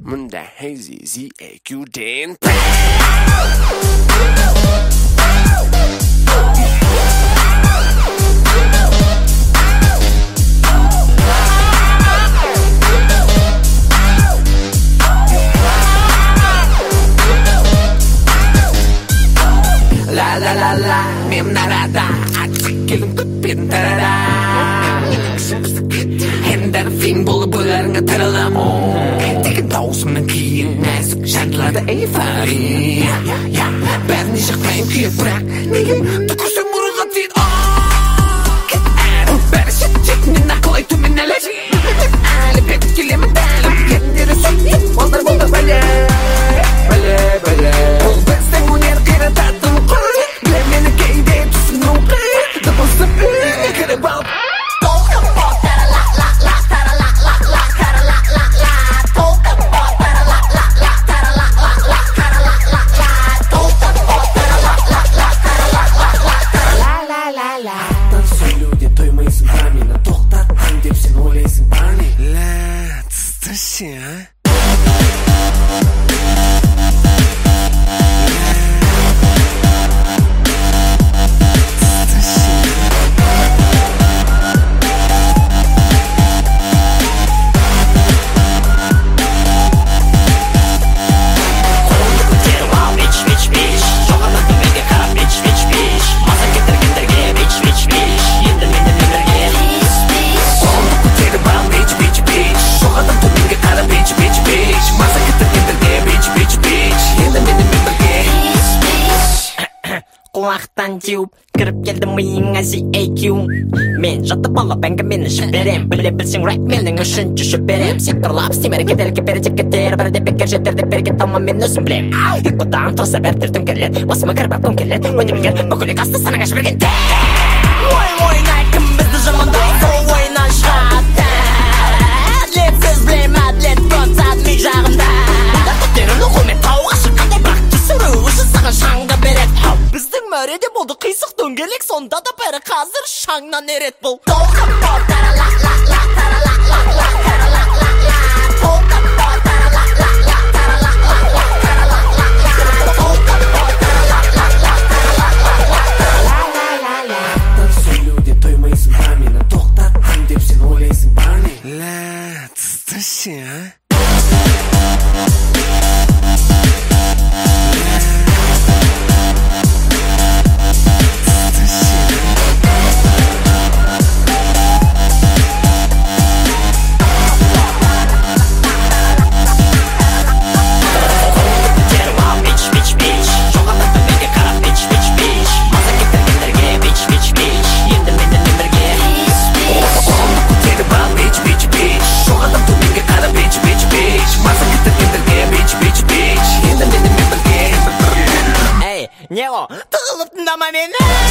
Munda hazy ZAQden. La la la la, mem narada, atsikkelim kıppin tarada. Ender film bulup ölerine taralam. Tekin tavsımdan kiyin nazik şartlarda eyfari. Bәріне жақпайым күйет бірақ неге түкірсем мұруға тиін. Бәрі шет-шетінен ақылай төмен әлі. Әлі бет келемін дәлім кендері сөйтіп олдар болды бәле. Ол біздің өнер қирататын құр. Біле мені кейде түсіну қиын. Дыбысым кіріп алып Құлақтан теуіп, кіріп келді миыңа ZAQ. Мен жатып алып әңгімені жіберем. Біле білсең рэп менің үшін жүшіп берем. Секторлап істемері кедергі бере кетер. Бірде бекер жетерді берге талма мен өзім білем. Ұйқыдан тұрса бәртір төңкеріледі. Осыма кіріп ап төңкеріледі. Өнді білген бүкілік асты санаға жібергенде. Ойнай кім бізді жамандайды. Сол ойнан шығады. Әділетсіз білем, әділет көп сәділік жағында. Көтерін ұқылмен тауға шыққанда бірақ түсіру үшін саған шаңға береді. Біздің мәреде болды қисық дөңгелек, сонда да бәрі қазір шаңнан ерет бұл. Сөйлеуден тоймайсың ба мені тоқтаттым деп сен ойлайсың ба не? Ля, тысташы, Не о, тығылып тыңдама мені.